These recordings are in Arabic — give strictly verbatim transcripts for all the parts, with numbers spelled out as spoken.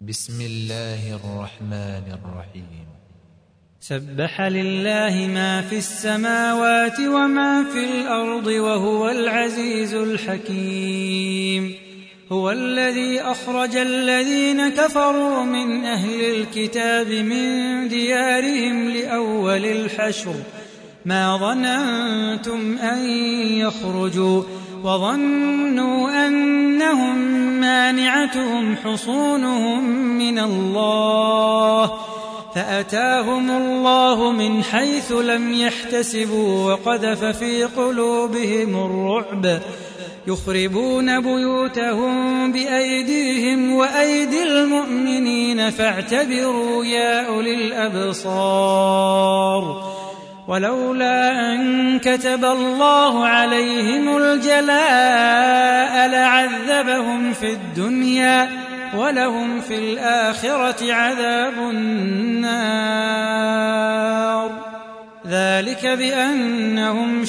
بسم الله الرحمن الرحيم. سبح لله ما في السماوات وما في الأرض وهو العزيز الحكيم. هو الذي أخرج الذين كفروا من أهل الكتاب من ديارهم لأول الحشر ما ظننتم أن يخرجوا وظنوا أنهم مانعتهم حصونهم من الله فأتاهم الله من حيث لم يحتسبوا وقذف في قلوبهم الرعب يخربون بيوتهم بأيديهم وأيدي المؤمنين فاعتبروا يا أولي الأبصار. ولولا أن كتب الله عليهم الجلاء لعذبهم في الدنيا ولهم في الآخرة عذاب النار. ذلك بأنهم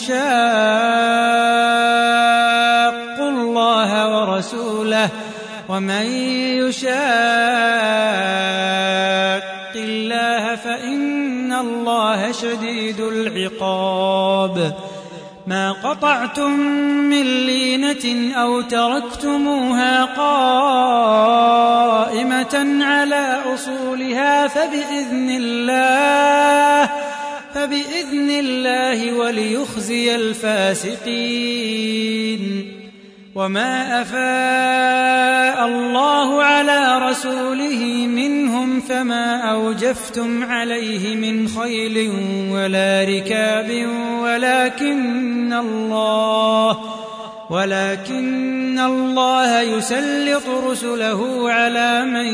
شاقوا الله ورسوله ومن يشاق الله فإن الله شديد العقاب. ما قطعتم من لينة أو تركتموها قائمة على أصولها فبإذن الله فبإذن الله وليخزي الفاسقين. وما أفاء الله على رسوله منهم فما أوجفتم عليه من خيل ولا ركاب ولكن الله ولكن الله يسلط رسله على من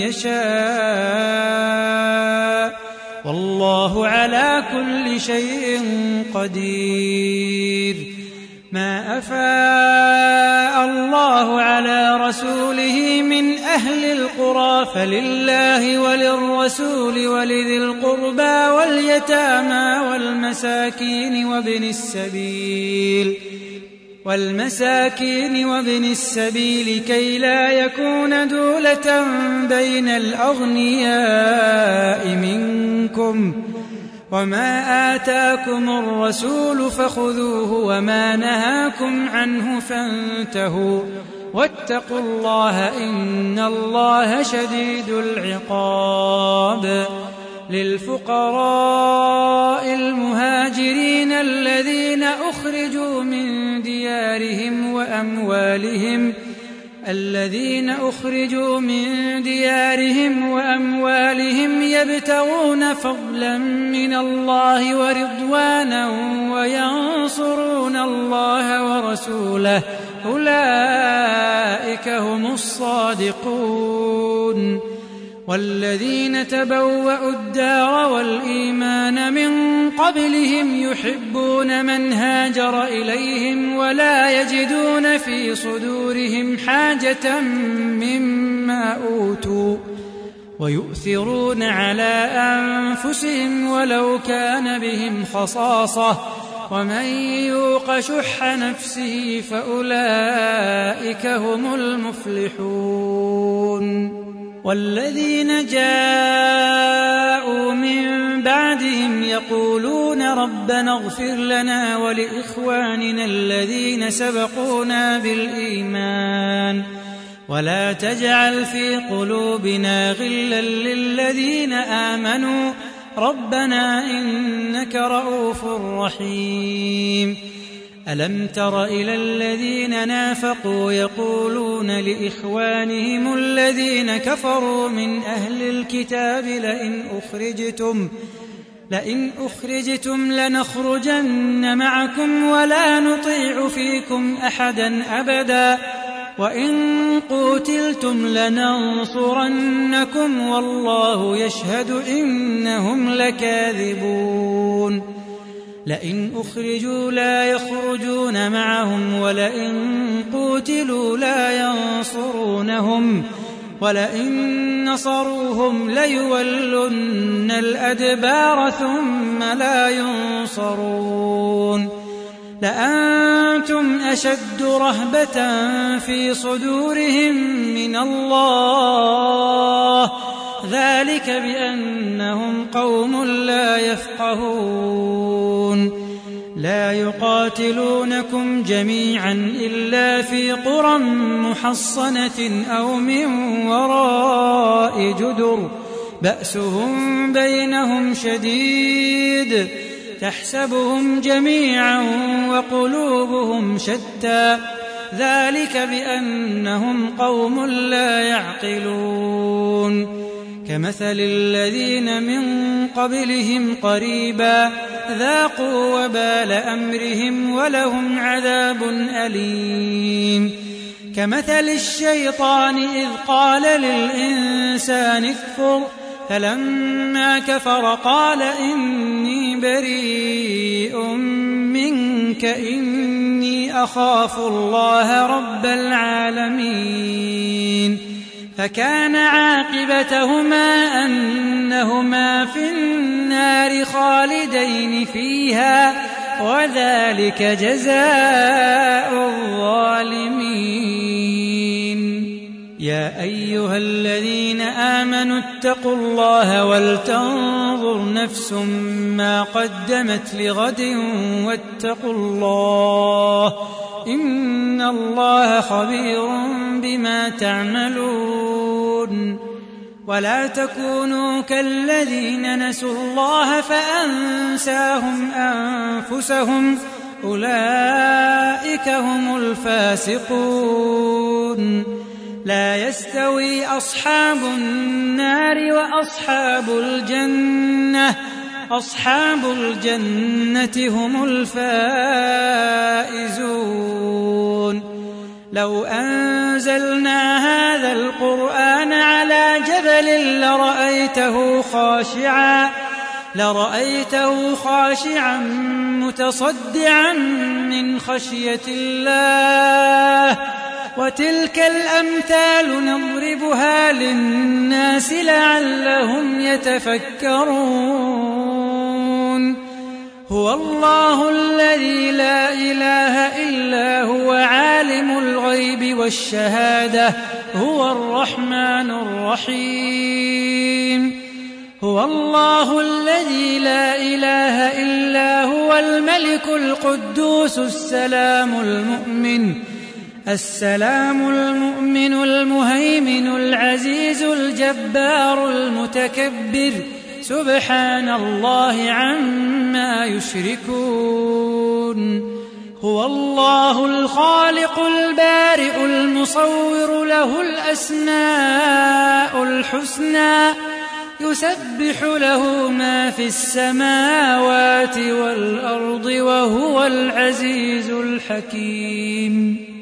يشاء والله على كل شيء قدير. ما أفاء الله على رسوله من أهل القرى فلله وللرسول ولذي القربى واليتامى والمساكين وابن السبيل والمساكين وابن السبيل كي لا يكون دولة بين الأغنياء منكم. وما آتاكم الرسول فخذوه وما نهاكم عنه فانتهوا واتقوا الله إن الله شديد العقاب. للفقراء المهاجرين الذين أخرجوا من ديارهم وأموالهم الذين أخرجوا من ديارهم وأموالهم يبتغون فضلا من الله ورضوانا وينصرون الله ورسوله أولئك هم الصادقون. والذين تبوأوا الدار والإيمان من قبلهم يحبون من هاجر إليهم ولا يجدون في صدورهم حاجة مما أوتوا ويؤثرون على أنفسهم ولو كان بهم خصاصة ومن يوق شح نفسه فأولئك هم المفلحون. والذين جاءوا من بعدهم يقولون ربنا اغفر لنا ولإخواننا الذين سبقونا بالإيمان ولا تجعل في قلوبنا غلا للذين آمنوا ربنا إنك رؤوف رحيم. ألم تر إلى الذين نافقوا يقولون لإخوانهم الذين كفروا من أهل الكتاب لئن أخرجتم لئن أخرجتم لنخرجن معكم ولا نطيع فيكم أحدا أبدا وإن قوتلتم لننصرنكم والله يشهد إنهم لكاذبون. لئن أخرجوا لا يخرجون معهم ولئن قوتلوا لا ينصرونهم ولئن نصروهم ليولن الأدبار ثم لا ينصرون. لأنتم أشد رهبة في صدورهم من الله ذلك بأنهم قوم لا يفقهون لا يقاتلونكم جميعا إلا في قرى محصنة أو من وراء جدر بأسهم بينهم شديد تحسبهم جميعا وقلوبهم شتى ذلك بأنهم قوم لا يعقلون كمثل الذين من قبلهم قريبا ذاقوا وبال أمرهم ولهم عذاب أليم كمثل الشيطان إذ قال للإنسان اكفر فلما كفر قال إني بريء منك إني أخاف الله رب العالمين فكان عاقبتهما أنهما في النار خالدين فيها وذلك جزاء الظالمين يا أيها الذين آمنوا اتقوا الله ولتنظر نفس ما قدمت لغد واتقوا الله إن الله خبير بما تعملون ولا تكونوا كالذين نسوا الله فأنساهم أنفسهم أولئك هم الفاسقون لا يستوي أصحاب النار وأصحاب الجنة أصحاب الجنة هم الفائزون لو أنزلنا هذا القرآن على جبل لرأيته خاشعا لرأيته خاشعا متصدعا من خشية الله وتلك الأمثال نضربها للناس لعلهم يتفكرون هو الله الذي لا إله إلا هو عالم الغيب والشهادة هو الرحمن الرحيم هو الله الذي لا إله إلا هو الملك القدوس السلام المؤمن السلام المؤمن المهيمن العزيز الجبار المتكبر سبحان الله عما يشركون هو الله الخالق البارئ المصور له الأسماء الحسنى يسبح له ما في السماوات والأرض وهو العزيز الحكيم